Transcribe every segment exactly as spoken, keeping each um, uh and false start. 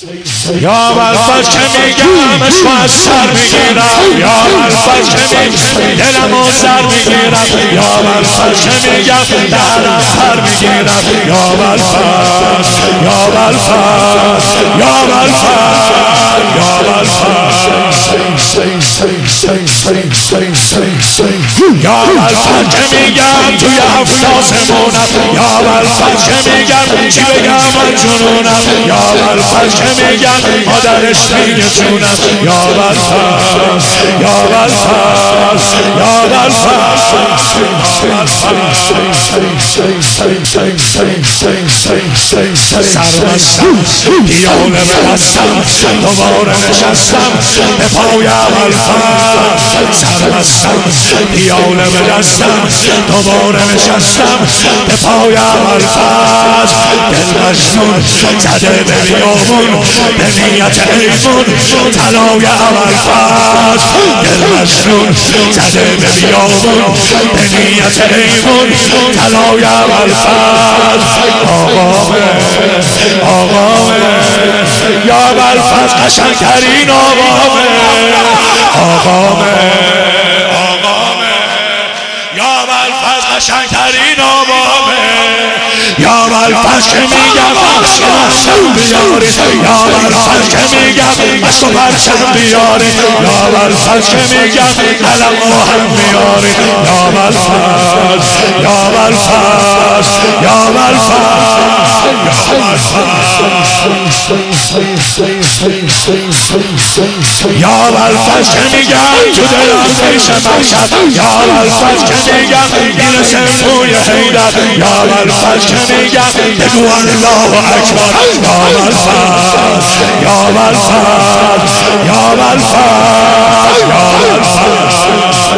یا بلفظ که میگم عشق از سر میگیرم، یا بلفظ که میگم دلم و سر میگیرم، یا بلفظ که میگم دهنم پر میگیرم، یا بلفظ یا بلفظ یا بلفظ یا بلفظ یا بلفظ که میگم توی هفت آسمونم، یا بلفظ که میگم چی بگم من جنونم، یا بلفظ که میگم مادرش دیگه جونم، یا بلفظ یا بلفظ یا بلفظ سربستم پیاله ببستم دوباره نشستم به پای بلفظ، سربستم پیاله ببستم دوباره نشستم به پای بلفظ، دل مجنون زده به بیابون به نیت ایمون طلای بلفظ، دل مجنون زده به بیابون به نیت ایمون طلای بلفظ، آقامه آقامه یا بلفظ قشنگترین آقامه آقامه آقامه یا بلفظ قشنگترین آقامه، یا بلفظ که میگم عشق بیاری، یا بلفظ که میگم عشق پرچم بیاری، یا بلفظ که میگم علم و هم بیاری، یا بلفظ یا بلفظ یا بلفظ یا بلفظ که میگم تو دلم پیش مشهد، یا بلفظ که میگم میرسم توی حیدر، یا بلفظ که میگم بگو الله اکبر، یا بلفظ یا بلفظ یا بلفظ یا بلفظ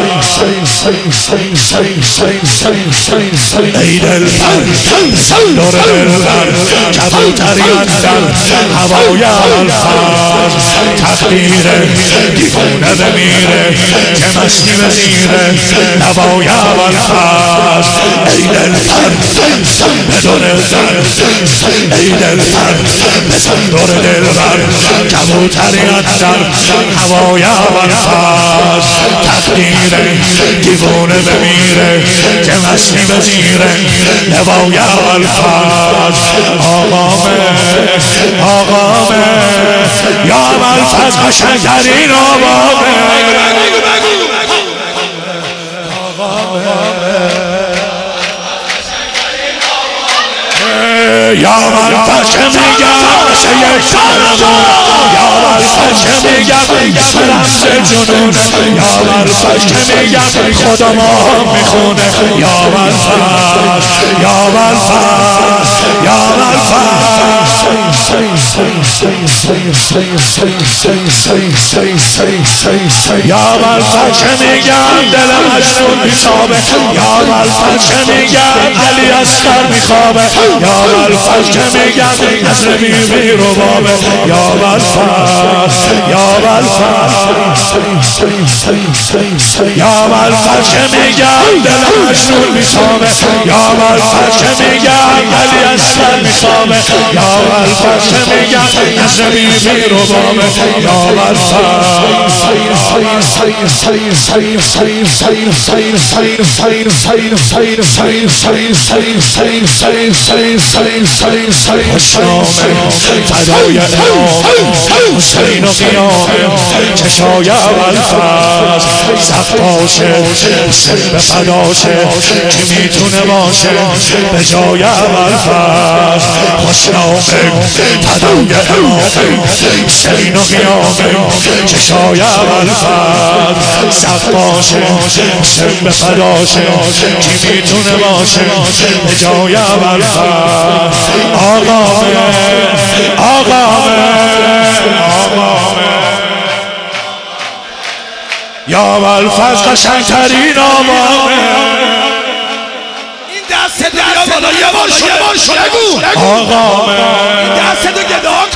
ای دلبر دور دلبر کبوتری اندر هوای بلفظ، تقدیر دیوانه بمیره که مستی بزیره نوای بلفظ، ای دلبر به دور دلبر، ای دلبر بزن دور دلبر کبوتری اندر هوای بلفظ، تقدیر دیوانه بمیره که مستی بزیره نوای بلفظ، آقامه آقامه یا بلفظ قشنگترین آقامه یا بلفظ که میگم مثل یک شهرمون، یا بلفظ که میگم اسم رمز جنونه، یا بلفظ که میگم خدا ما هم میخونه، یا بلفظ یا بلفظ یا بلفظ یا بلفظ که میگم دل مجنون بیتابه، یا بلفظ که میگم علی اصغر میخوابه، یا بلفظ که میگم نظر بیبی رو بابه، یا بلفظ یا بلفظ یا بلفظ که میگم دل مجنون میتابه، یا بلفظ که میگم علی اصغر میخوابه، یا بلفظ که میگم نظر بیبی رو بابه، یا بلفظ خوشنامه فدای امام حسین و قیامه چشای بلفظ، سخت باشه حسین به فداشه که میتونه باشه به جای بلفظ، خوشنامه فدای امام حسین و قیامه چشای بلفظ، سخت باشه حسین به فداشه که میتونه باشه به جای بلفظ، آقامه آقامه آقامه یا بلفظ قشنگترین آقامه، این دست دست بالا یه بار یه بار بگو آقامه این دست تو گدا